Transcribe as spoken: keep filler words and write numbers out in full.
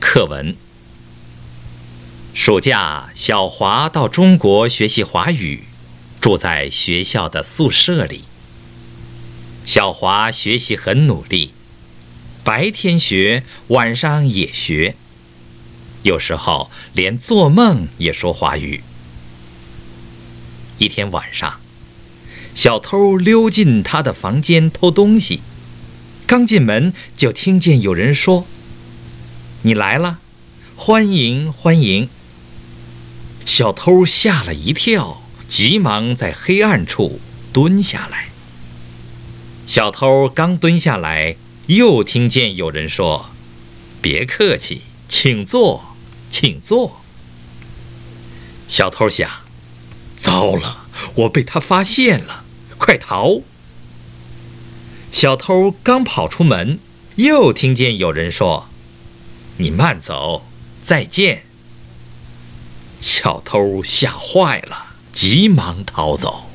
课文。暑假，小华到中国学习华语，住在学校的宿舍里。小华学习很努力，白天学，晚上也学，有时候连做梦也说华语。一天晚上，小偷溜进他的房间偷东西，刚进门就听见有人说：“你来了，欢迎欢迎。”小偷吓了一跳，急忙在黑暗处蹲下来。小偷刚蹲下来，又听见有人说：“别客气，请坐，请坐。”小偷想：糟了，我被他发现了，快逃！小偷刚跑出门，又听见有人说：“你慢走，再见。”小偷吓坏了，急忙逃走。